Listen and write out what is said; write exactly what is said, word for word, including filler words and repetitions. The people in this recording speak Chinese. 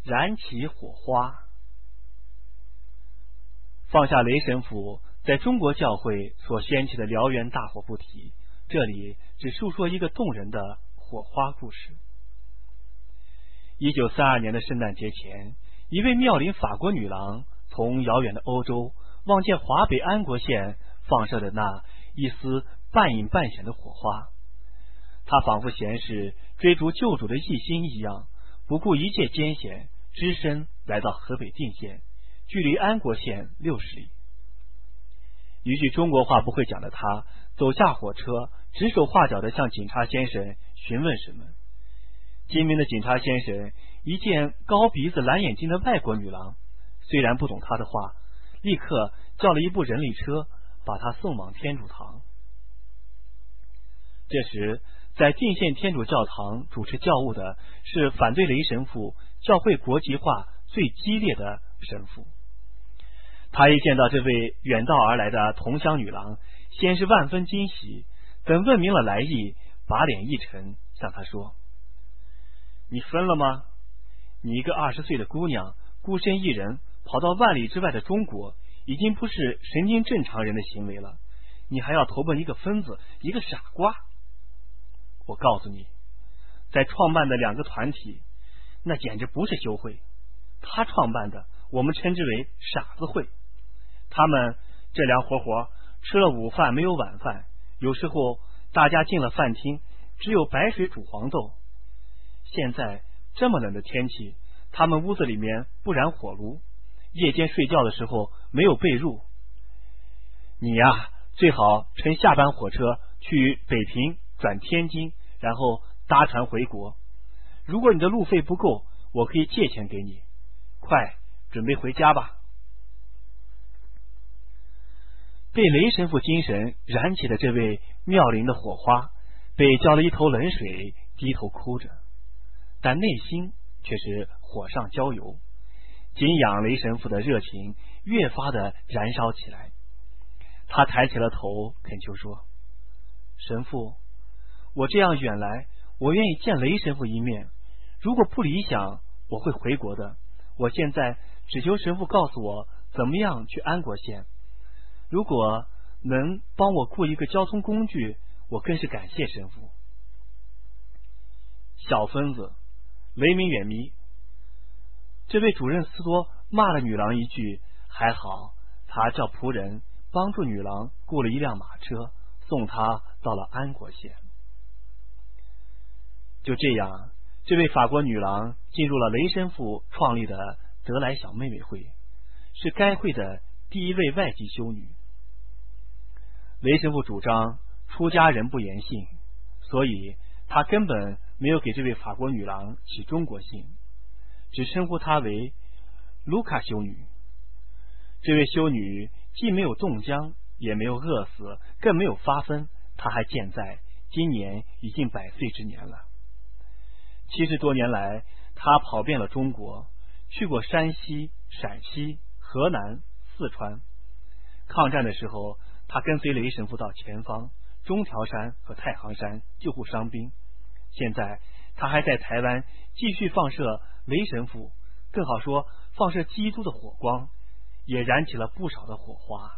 燃起火花。放下雷神父在中国教会所掀起的燎原大火不提，这里只述说一个动人的火花故事。一九三二年的圣诞节前，一位妙龄法国女郎从遥远的欧洲望见华北安国县放射的那一丝半隐半显的火花，她仿佛闲是追逐救主的一心一样，不顾一切艰险，只身来到河北定县，距离安国县六十里。一句中国话不会讲的他走下火车，指手画脚地向警察先生询问什么。精明的警察先生一见高鼻子蓝眼睛的外国女郎，虽然不懂他的话，立刻叫了一部人力车把他送往天主堂。这时在定县天主教堂主持教务的是反对雷神父教会国际化最激烈的神父。他一见到这位远道而来的同乡女郎，先是万分惊喜，等问明了来意，把脸一沉，向他说：你分了吗？你一个二十岁的姑娘，孤身一人跑到万里之外的中国，已经不是神经正常人的行为了，你还要投奔一个疯子，一个傻瓜。我告诉你，在创办的两个团体，那简直不是修会，他创办的我们称之为傻子会。他们这凉活活吃了午饭没有晚饭，有时候大家进了饭厅只有白水煮黄豆。现在这么冷的天气，他们屋子里面不燃火炉，夜间睡觉的时候没有被褥。你呀，最好乘下班火车去北平转天津，然后搭船回国。如果你的路费不够，我可以借钱给你。快准备回家吧。被雷神父精神燃起的这位妙龄的火花，被浇了一头冷水，低头哭着，但内心却是火上浇油。敬仰雷神父的热情越发的燃烧起来。他抬起了头，恳求说：神父，我这样远来，我愿意见雷神父一面，如果不理想，我会回国的。我现在只求神父告诉我怎么样去安国县，如果能帮我雇一个交通工具，我更是感谢神父。小疯子，雷鸣远迷。这位主任斯多骂了女郎一句，还好他叫仆人帮助女郎雇了一辆马车，送她到了安国县。就这样，这位法国女郎进入了雷神父创立的德莱小妹妹会，是该会的第一位外籍修女。雷神父主张出家人不言姓，所以他根本没有给这位法国女郎起中国姓，只称呼她为卢卡修女。这位修女既没有冻僵，也没有饿死，更没有发疯，她还健在，今年已经百岁之年了。七十多年来，她跑遍了中国，去过山西、陕西、河南、四川。抗战的时候，她跟随雷神父到前方、中条山和太行山救护伤兵。现在她还在台湾继续放射雷神父，更好说放射基督的火光，也燃起了不少的火花。